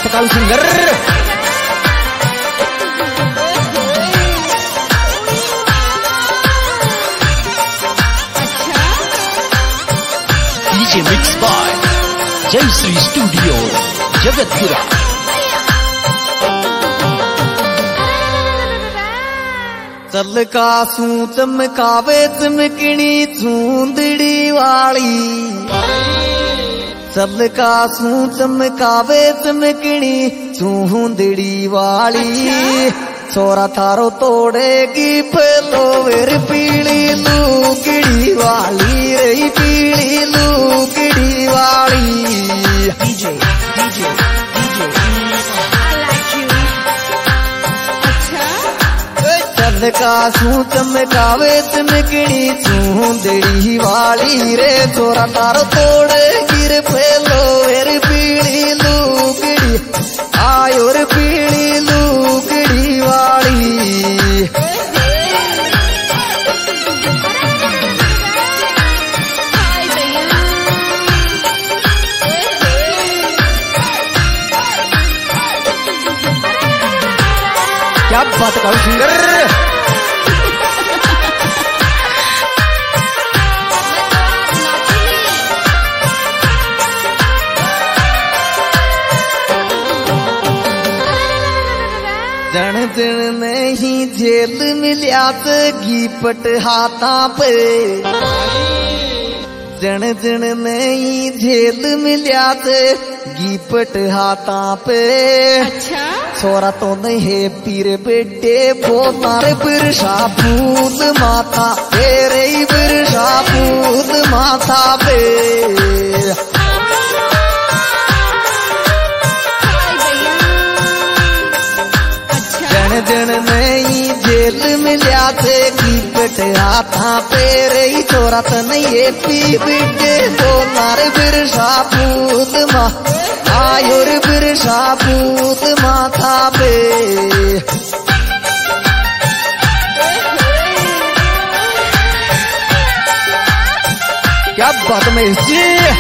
बात Kalu singer DJ mix by Jai Shri studio Jagatpura. चल कासू चमकावे चमकनी चूंदड़ी वाली, चल कासू चमकावे चमकनी चूंदड़ी वाली, छोरा थारो तोड़ेगी फलोवेर पीली लुगड़ी वाली, रही पीली लुगड़ी वाली। डीजे डीजे डीजे चल कासू चमकावे चमकनी चूंदड़ी वाली रे, छोरा तारो तोड़े गिर फैलो एर पीली लुगड़ी आयो रे पीली लुगड़ी वाली। क्या बात कालू सिंगर जन जन नहीं जेल मिलिया गीपट हाथा पे, जन जन नहीं जेल मिलिया गीपट हाथा पे। अच्छा छोरा तो नहीं पीर बेटे वो तारे बिरसा फूल माथा तेरे ही बिरसा फूल माथा पे। जन जन नहीं जेल मिलिया थे गीपट हाथा पे रही, छोरा तो नहीं पी बेटे वो तारे बिरसा फूल मा आयो रे बिरसा फूल माथा पे। क्या बात में जी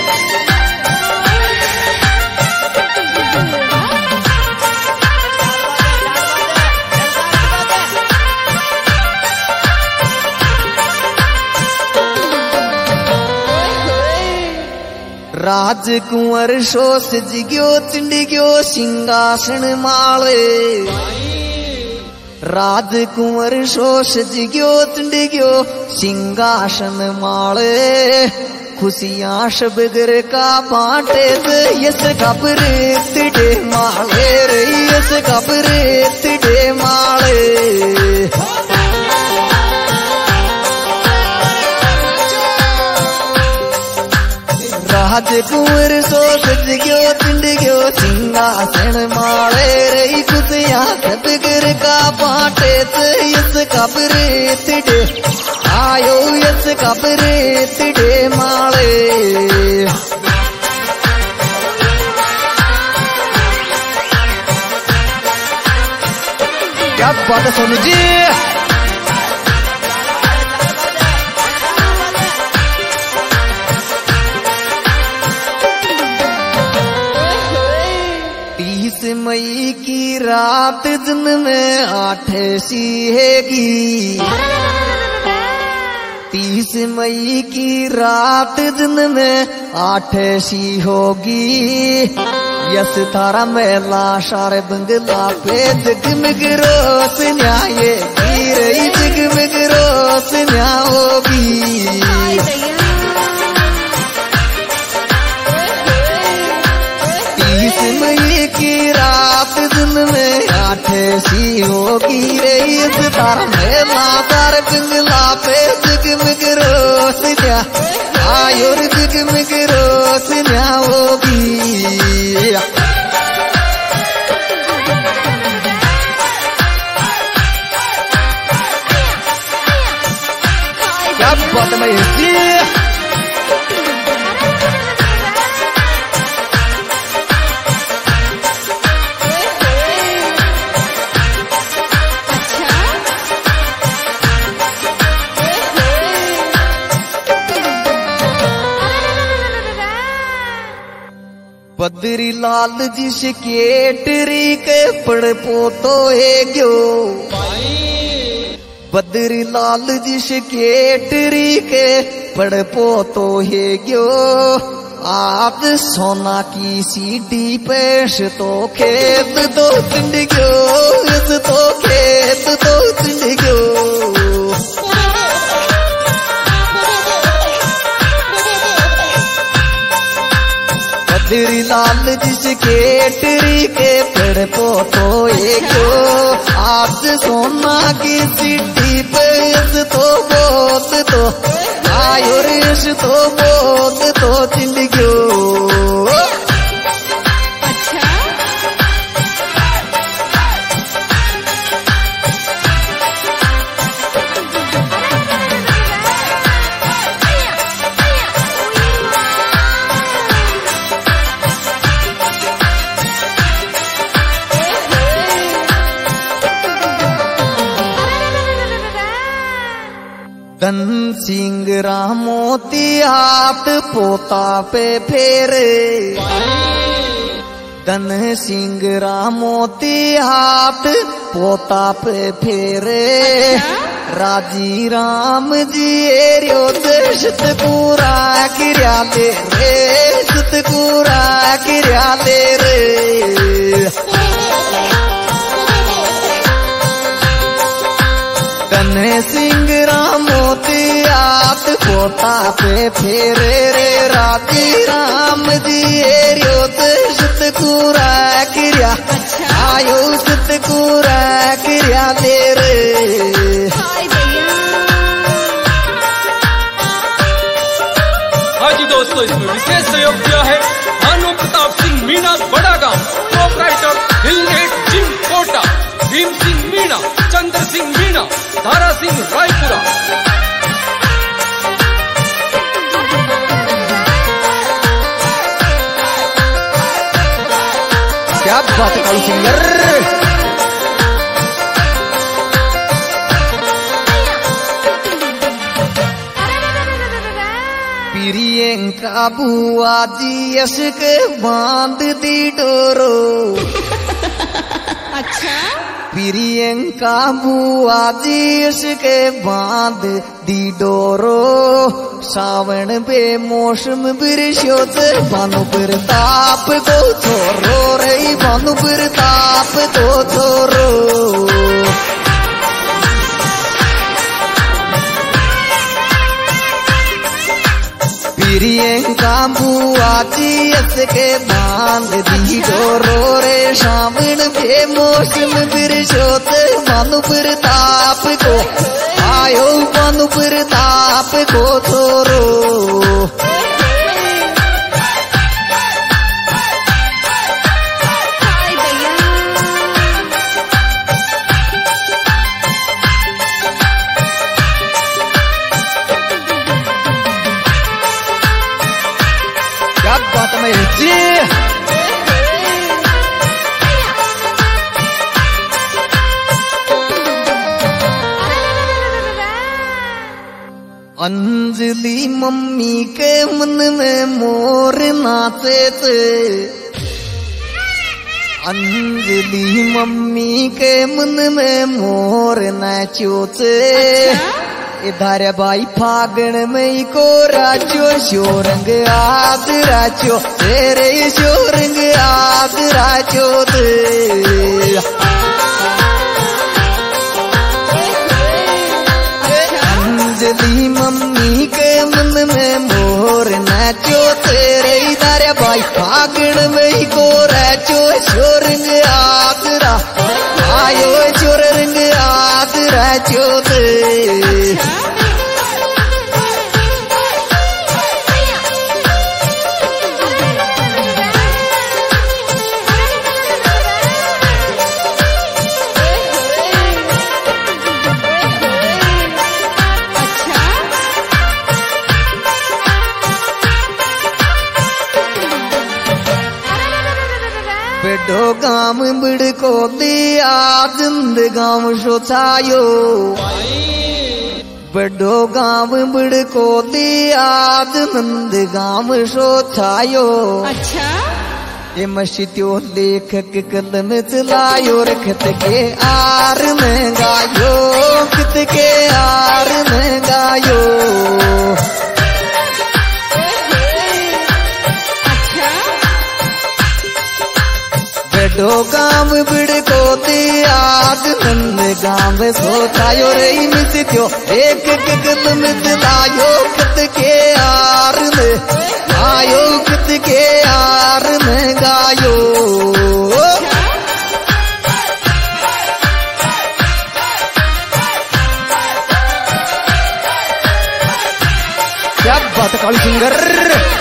राजकुंवर शोष जिग्यो चिंडिग्यो सिंहासन माले, राजकुंवर शोष जिग्यो चिंडिग्यो सिंहासन माले। खुशियां शबगर का बांटे यस खबर तिडे माले रे, यस खबर तिडे माले। राजकुंवर सो सजग्यो चिंडिग्यो सिंहासन माले रही, खुशियां सतगर का बांटे यस खबर तिडे आयो यस खबर तिडे माले। क्या बात है सोनू जी मई की रात दिन में 8 सीहेगी, 30 मई की रात दिन में 8 सी होगी। यस थारा मेला सारे बंगला पे जगमग रोशनिया ये रही जगमग रोशनिया होगी। 30 मई की रात दिन में 8 सी होगी रे, इस तारा मेला तार बंगला पे जगमग रोशनिया आयो रे जगमग रोशनिया होगी। क्या बात में जी बद्री लाल जिसके टेरी के पड़ पोतो है गयो बद्री लाल जिसके टेरी के पड़ पोतो है गयो आप सोना की सीढ़ी पेश तो खेत तो चिंड गयो तो खेत तो चिंड गयो बद्री लाल जिसके टेरी के पेड़ पोतो गयो आज सोना की सीढ़ी पे तो बोत तो आयो रेश तो बोत तो चिंड गयो धन सिंह रामोती हाथ पोता पे फेरे धन सिंह रामोती हाथ पोता पे फेरे राजी राम जी एरियो दशत पूरा किरिया ले रे सत पूरा किरिया ले रे धन सिंह रामोती हाथ पोता पे फेरे रे राजी राम जी एरियो दशत पूरा किरिया आयो सत पूरा किरिया ले रे हाँ जी दोस्तों, इसमें विशेष सहयोग किया है Bhanu Pratap Singh Meena Bada Gaon, proprietor Hillgate gym Kota, Bhim Singh Meena, Chandra Singh Meena, Dhara Singh Raipura. क्या बात है कालू सिंगर प्रियंका बुआ जी यश के बांध दी डोरो अच्छा प्रियंका बुआ जी यश के बांध दी डोरो सावन बे मौसम बिरशोत भानु प्रताप को छोरो रे भानु प्रताप को छोरो प्रियंका बुआ जी यश के बांध दी डोरो रे सावन बे मौसम बिरशोत भानु प्रताप को आयो भानु प्रताप को छोरो क्या बात है जी अंजलि मम्मी के मन में मोर नाचे थे अंजलि मम्मी के मन में मोर नाचो थे इधर भाई फागण में को राजो शोरंग आद राजो तेरे शोरंग आद राजो दे अंजलि मम्मी के मन में मोर नाचो तेरे इधर भाई फागण में को राजो शोरंग आद रा आयो शोरंग आद राजो दे बेडो गाम बिड़को दिया जिंद गाम सोचायो बेडो गाम बिड़को दिया जिंद गाम सोचायो अच्छा ये मस्जिदों लेखक कलम चलायो रखत के आर में गायो कित के आर में गायो बेडो गांव बिड़को दी आज नंद गांव सोचायो रे मिस्यो एक कलम चलायो कित के आर में आयो कित के आर में गायो क्या बात काली सिंगर।